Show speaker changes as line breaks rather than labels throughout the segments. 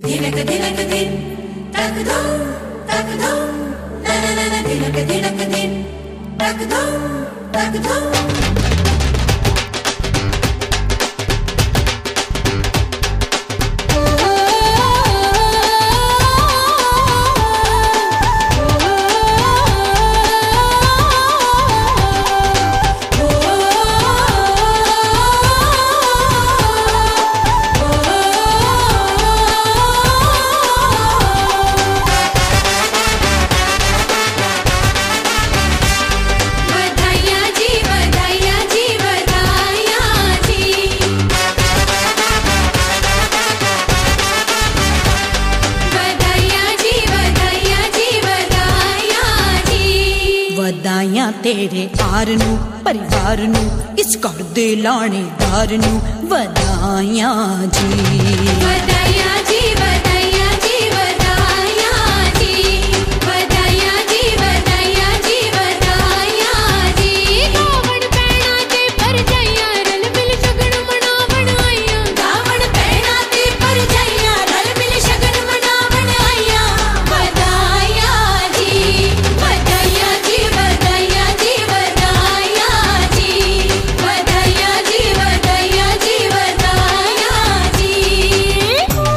धिनक धिनक धिन तक धूम ना ना ना ना धिनक धिनक धिन तक धूम
ਵਧਾਈਆਂ ਤੇਰੇ ਆਰ ਨੂੰ ਪਰਿਵਾਰ ਨੂੰ ਇਸ ਘਰ ਦੇ ਲਾਣੇਦਾਰ ਨੂੰ ਵਧਾਈਆਂ ਜੀ
ਵਧਾਈਆਂ ਜੀ ਵਧਾਈਆਂ ਜੀ ਵਧਾਈਆਂ ਜੀ ਵਧਾਈਆਂ ਜੀ ਵਧਾਈਆਂ ਜੀ ਵਧਾਈਆਂ ਜੀ ਗਾਵਣ ਪੈਣਾ ਤੇ ਪਰਜਾਈਆਂ ਰਲ ਮਿਲ ਸ਼ਗਨ ਮਨਾਵਣ ਆਈਆਂ ਗਾਵਣ ਪੈਣਾ ਤੇ ਪਰਜਾਈਆਂ ਰਲ ਮਿਲ ਸ਼ਗਨ ਮਨਾਵਣ ਆਈਆਂ ਵਧਾਈਆਂ ਜੀ ਵਧਾਈਆਂ ਜੀ ਵਧਾਈਆਂ ਜੀ ਵਧਾਈਆਂ ਜੀ ਵਧਾਈਆਂ ਜੀ ਵਧਾਈਆਂ ਜੀ ਵਧਾਈਆਂ ਜੀ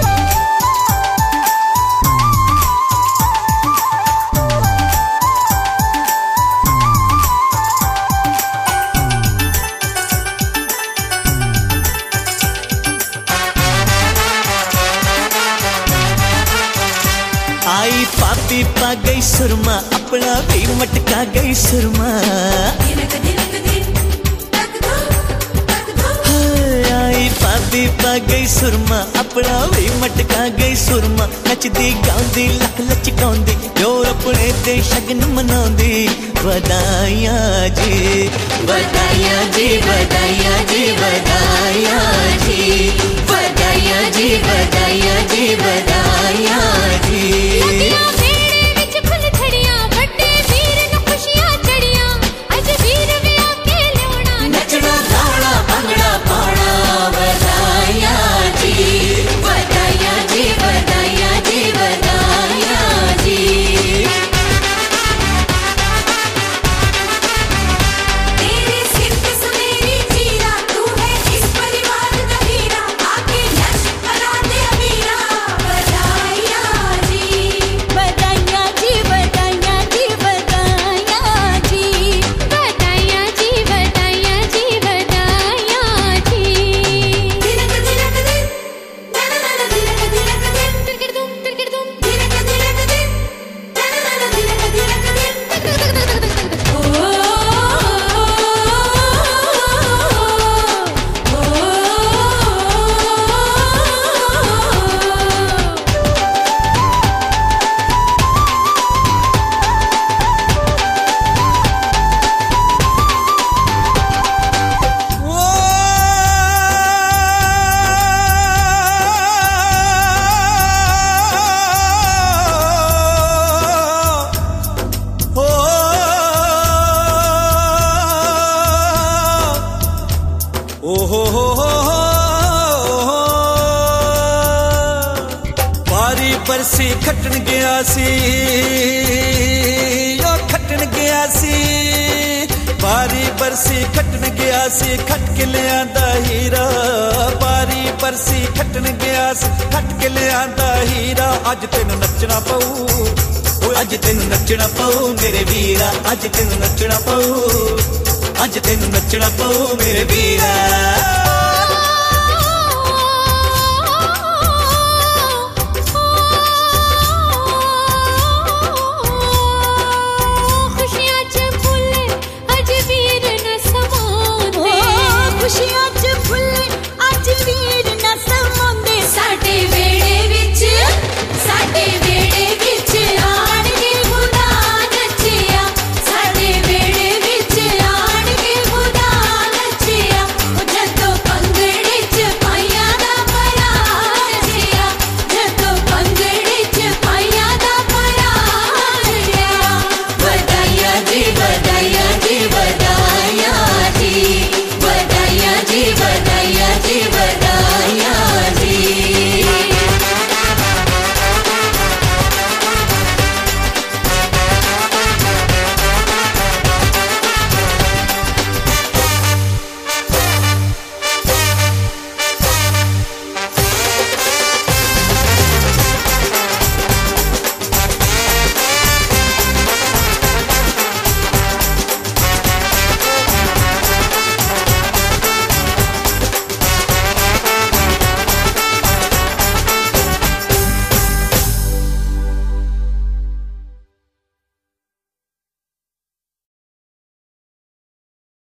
आई पापी पा गई सुरमा अपना भी मटका गई सुरमा
धिनक धिनक धिन तक धूम
आई पापी पा गई सुरमा अपना भी मटका गई सुरमा नचदी गाउंदी लख लचकाउंदी जोर अपने ते शगन मनाउंदी ਵਧਾਈਆਂ जी ਵਧਾਈਆਂ जी ਵਧਾਈਆਂ जी ਵਧਾਈਆਂ जी ਵਧਾਈਆਂ जी ਵਧਾਈਆਂ जी ਵਧਾਈਆਂ जी बारी बरसी खटन गया सी ओ खटन गया सी बारी बरसी खटन गया सी खट के ले आंदा हीरा बारी बरसी खटन गया सी खट के ले आंदा हीरा अज तेनू नचना पऊ अज तेनू नचना पऊ मेरे वीरा अज तेनू नचना पऊ अज तेनू नचना पऊ मेरे वीरा